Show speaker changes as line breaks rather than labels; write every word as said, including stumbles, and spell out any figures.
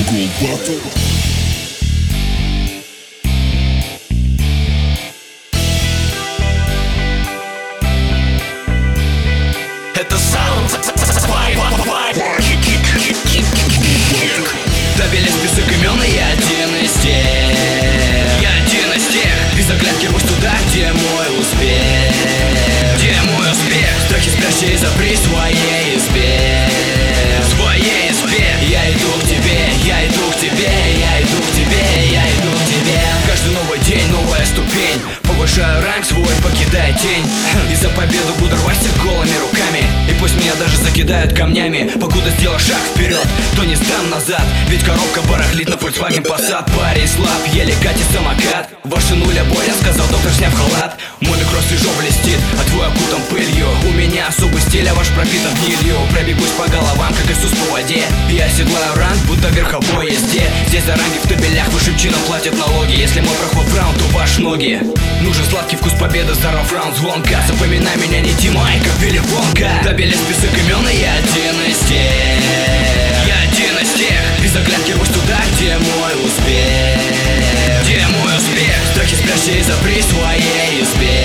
Single Battle.
Это саунд Добили список имен, и я один из тех. Я один из тех. Без оглядки пусть туда, где мой успех. Где мой успех? Страхи спрячь, запри в своей избе. В своей избе. Я иду к тебе, я иду к тебе, я иду к тебе, я иду к тебе. Каждый новый день, новая ступень. Повышаю ранг свой, покидая тень. И за победу буду рвать всех голыми руками. И пусть меня даже закидают камнями, покуда сделаю шаг вперед, то не сдам назад. Ведь коробка барахлит на Volkswagen Passat. Парень слаб, еле катит самокат. Ваши нуля боя, сказал доктор, сняв халат. Мой микро свежо блестит, а твой окутан пылью. У меня особый стиль, а ваш пропитан гнилью. Пробегусь по головам, как Иисус по воде. Я седлаю ранг, будто верховой езде. Здесь за ранги в табелях высшим чином платят налоги. Если мой проход в раунд, то ваш ноги. Нужен сладкий вкус победы, здоров раунд звонка. Запоминай меня, не Тима, а как Вилли Вонка. Добили список имен, и я один из тех. Я один из тех. Без оглядки пусть туда, где мой успех. Где мой успех? Страхи спрячь и запри в своей избе.